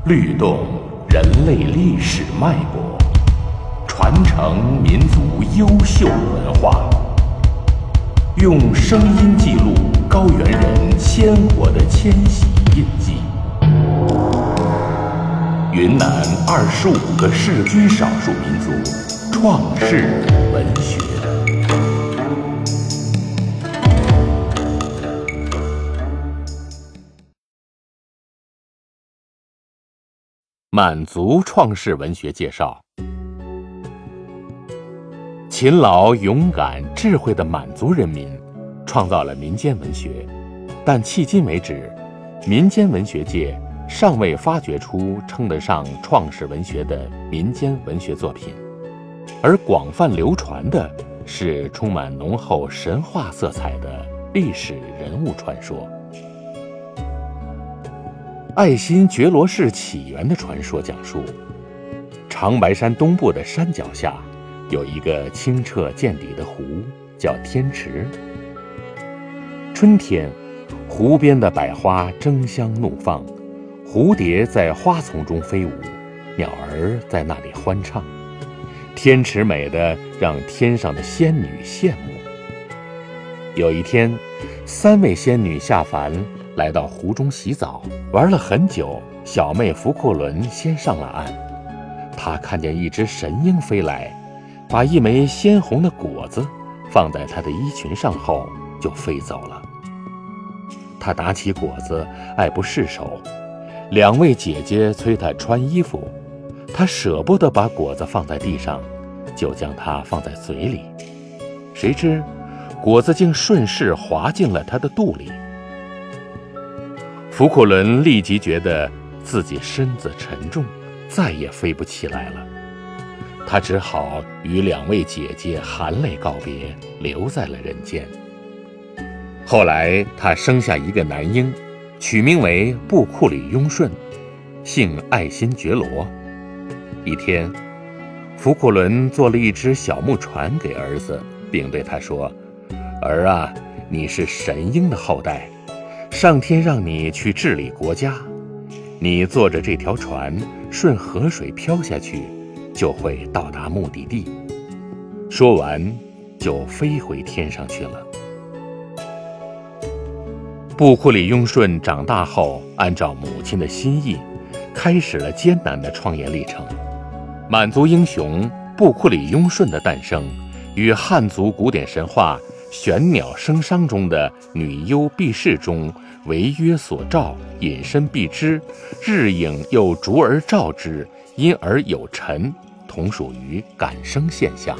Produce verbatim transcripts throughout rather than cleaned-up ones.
律动人类历史脉搏，传承民族优秀文化，用声音记录高原人鲜活的迁徙印记。云南二十五个世居少数民族创世文学。满族创世文学介绍。勤劳、勇敢、智慧的满族人民创造了民间文学，但迄今为止，民间文学界尚未发掘出称得上创世文学的民间文学作品，而广泛流传的是充满浓厚神话色彩的历史人物传说。爱新觉罗氏起源的传说讲述，长白山东部的山脚下有一个清澈见底的湖，叫天池。春天，湖边的百花争相怒放，蝴蝶在花丛中飞舞，鸟儿在那里欢唱，天池美得让天上的仙女羡慕。有一天，三位仙女下凡来到湖中洗澡，玩了很久，小妹福库伦先上了岸。她看见一只神鹰飞来，把一枚鲜红的果子放在她的衣裙上后就飞走了。她拿起果子爱不释手，两位姐姐催她穿衣服，她舍不得把果子放在地上，就将它放在嘴里，谁知果子竟顺势滑进了她的肚里。福库伦立即觉得自己身子沉重，再也飞不起来了。他只好与两位姐姐含泪告别，留在了人间。后来他生下一个男婴，取名为布库里雍顺，姓爱新觉罗。一天，福库伦做了一只小木船给儿子，并对他说：儿啊，你是神鹰的后代，上天让你去治理国家，你坐着这条船顺河水飘下去，就会到达目的地。说完就飞回天上去了。布库里雍顺长大后，按照母亲的心意，开始了艰难的创业历程。满族英雄布库里雍顺的诞生，与汉族古典神话玄鸟生商中的女优避世中为约所照，隐身避之，日影又逐而照之，因而有尘，同属于感生现象。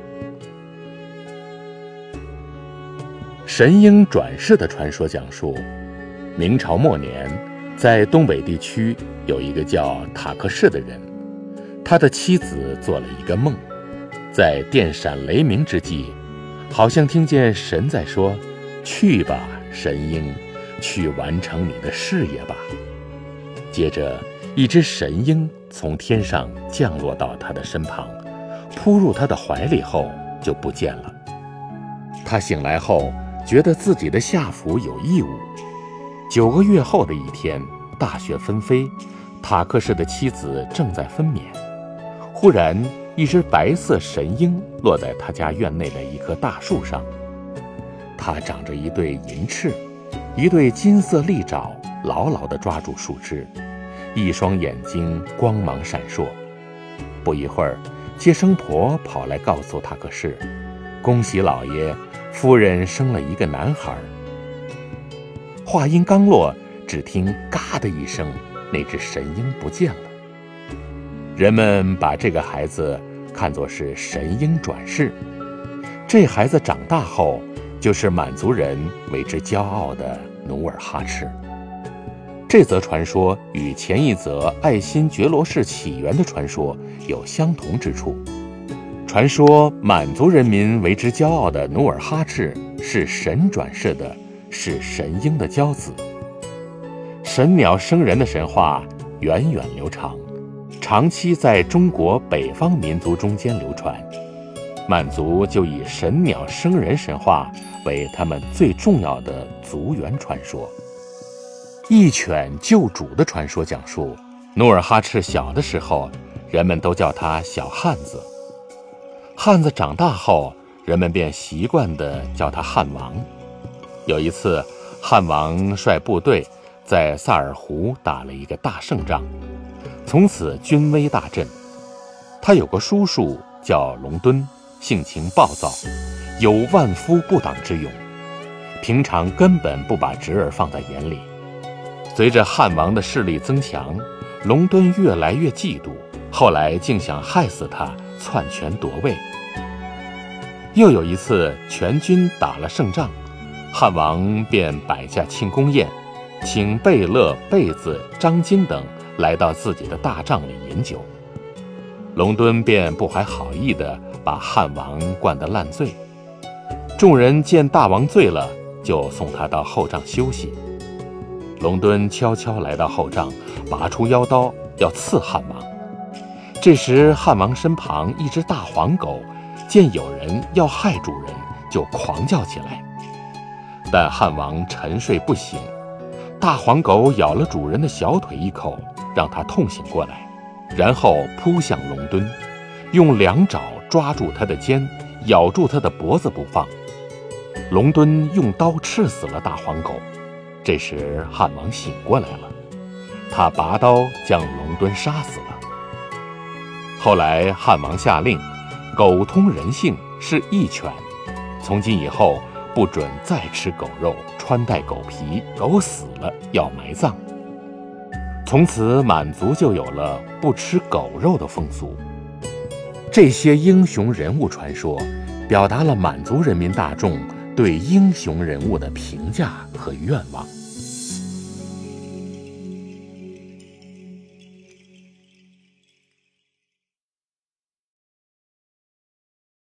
神鹰转世的传说讲述，明朝末年，在东北地区有一个叫塔克士的人，他的妻子做了一个梦，在电闪雷鸣之际，好像听见神在说：去吧，神鹰，去完成你的事业吧。接着，一只神鹰从天上降落到他的身旁，扑入他的怀里后就不见了。他醒来后，觉得自己的下腹有异物。九个月后的一天，大雪纷飞，塔克士的妻子正在分娩，忽然一只白色神鹰落在他家院内的一棵大树上，它长着一对银翅，一对金色利爪牢牢地抓住树枝，一双眼睛光芒闪烁。不一会儿，接生婆跑来告诉塔克士：恭喜老爷，夫人生了一个男孩。话音刚落，只听嘎的一声，那只神鹰不见了。人们把这个孩子看作是神鹰转世，这孩子长大后就是满族人为之骄傲的努尔哈赤。这则传说与前一则爱新觉罗氏起源的传说有相同之处。传说满族人民为之骄傲的努尔哈赤是神转世的，是神鹰的骄子。神鸟生人的神话源远流长，长期在中国北方民族中间流传。满族就以神鸟生人神话为他们最重要的族源传说。一犬救主的传说讲述， 努尔哈赤小的时候，人们都叫他小汉子。汉子长大后，人们便习惯地叫他汉王。有一次，汉王率部队在萨尔湖打了一个大胜仗，从此军威大振。他有个叔叔叫龙敦，性情暴躁，有万夫不挡之勇，平常根本不把侄儿放在眼里。随着汉王的势力增强，龙敦越来越嫉妒，后来竟想害死他，篡权夺位。又有一次，全军打了胜仗，汉王便摆下庆功宴，请贝勒、贝子、张经等来到自己的大帐里饮酒。龙敦便不怀好意地把汉王灌得烂醉。众人见大王醉了，就送他到后帐休息。龙敦悄悄来到后帐，拔出腰刀要刺汉王。这时汉王身旁一只大黄狗见有人要害主人，就狂叫起来。但汉王沉睡不醒，大黄狗咬了主人的小腿一口，让他痛醒过来，然后扑向龙敦，用两爪抓住他的肩，咬住他的脖子不放。龙敦用刀刺死了大黄狗。这时汉王醒过来了，他拔刀将龙敦杀死了。后来汉王下令，狗通人性，是义犬，从今以后不准再吃狗肉，穿戴狗皮，狗死了要埋葬。从此满族就有了不吃狗肉的风俗。这些英雄人物传说，表达了满族人民大众对英雄人物的评价和愿望。